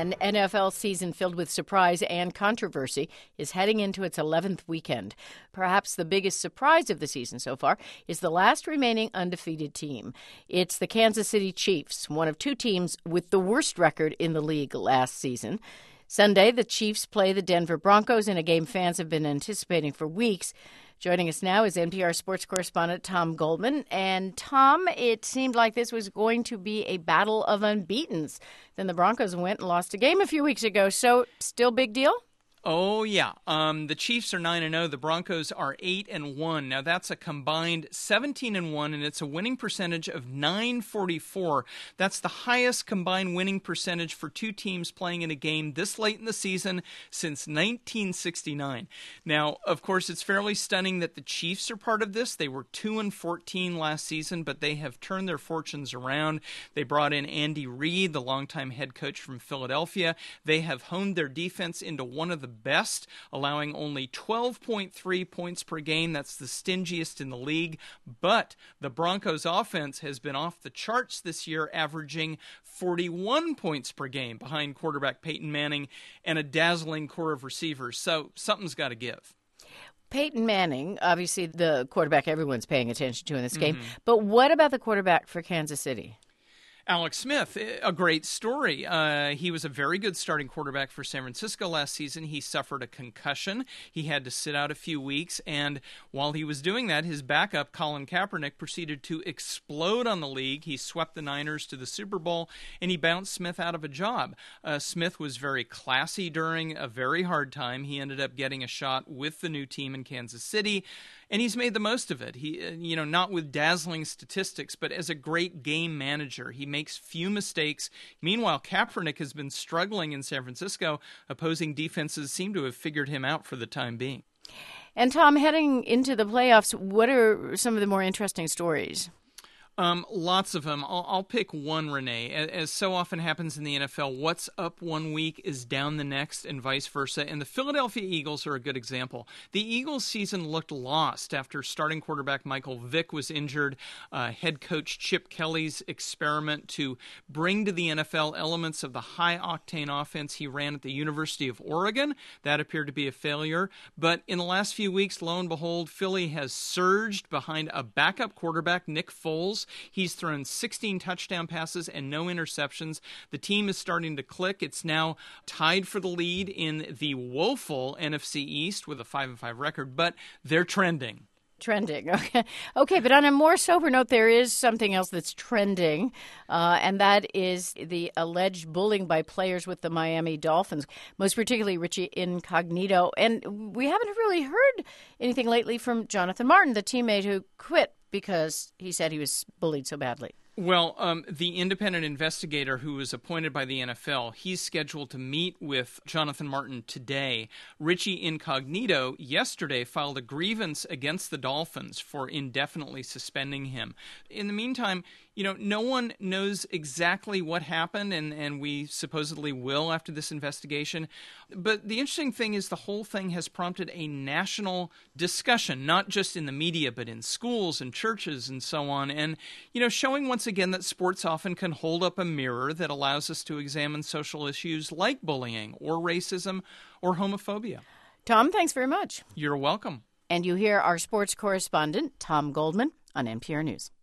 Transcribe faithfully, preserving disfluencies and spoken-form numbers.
An N F L season filled with surprise and controversy is heading into its eleventh weekend. Perhaps the biggest surprise of the season so far is the last remaining undefeated team. It's the Kansas City Chiefs, one of two teams with the worst record in the league last season. Sunday, the Chiefs play the Denver Broncos in a game fans have been anticipating for weeks. Joining us now is N P R sports correspondent Tom Goldman. And Tom, it seemed like this was going to be a battle of unbeatens. Then the Broncos went and lost a game a few weeks ago. So still big deal? Oh, yeah. Um, the Chiefs are nine and oh. The Broncos are eight and one. Now, that's a combined seventeen and one, and it's a winning percentage of nine forty-four. That's the highest combined winning percentage for two teams playing in a game this late in the season since nineteen sixty-nine. Now, of course, it's fairly stunning that the Chiefs are part of this. They were two and fourteen last season, but they have turned their fortunes around. They brought in Andy Reid, the longtime head coach from Philadelphia. They have honed their defense into one of the best, allowing only twelve point three points per game. That's the stingiest in the league. But the Broncos offense has been off the charts this year, averaging forty-one points per game behind quarterback Peyton Manning and a dazzling core of receivers. So something's got to give. Peyton Manning, obviously the quarterback everyone's paying attention to in this game. Mm-hmm. But what about the quarterback for Kansas City? Alex Smith, a great story. Uh, he was a very good starting quarterback for San Francisco last season. He suffered a concussion. He had to sit out a few weeks, and while he was doing that, his backup, Colin Kaepernick, proceeded to explode on the league. He swept the Niners to the Super Bowl, and he bounced Smith out of a job. Uh, Smith was very classy during a very hard time. He ended up getting a shot with the new team in Kansas City, and he's made the most of it. He, you know, not with dazzling statistics, but as a great game manager. He makes few mistakes. Meanwhile, Kaepernick has been struggling in San Francisco. Opposing defenses seem to have figured him out for the time being. And Tom, heading into the playoffs, what are some of the more interesting stories? Um, lots of them. I'll, I'll pick one, Renee. As, as so often happens in the N F L, what's up one week is down the next and vice versa. And the Philadelphia Eagles are a good example. The Eagles season looked lost after starting quarterback Michael Vick was injured. Uh, head coach Chip Kelly's experiment to bring to the N F L elements of the high-octane offense he ran at the University of Oregon, that appeared to be a failure. But in the last few weeks, lo and behold, Philly has surged behind a backup quarterback, Nick Foles. He's thrown sixteen touchdown passes and no interceptions. The team is starting to click. It's now tied for the lead in the woeful N F C East with a five and five record, but they're trending. Trending. Okay. Okay, but on a more sober note, there is something else that's trending, uh, and that is the alleged bullying by players with the Miami Dolphins, most particularly Richie Incognito. And we haven't really heard anything lately from Jonathan Martin, the teammate who quit because he said he was bullied so badly. Well, um, the independent investigator who was appointed by the N F L, he's scheduled to meet with Jonathan Martin today. Richie Incognito yesterday filed a grievance against the Dolphins for indefinitely suspending him. In the meantime, you know, no one knows exactly what happened, and, and we supposedly will after this investigation. But the interesting thing is the whole thing has prompted a national discussion, not just in the media, but in schools and churches and so on. And, you know, showing once again that sports often can hold up a mirror that allows us to examine social issues like bullying or racism or homophobia. Tom, thanks very much. You're welcome. And you hear our sports correspondent, Tom Goldman, on N P R News.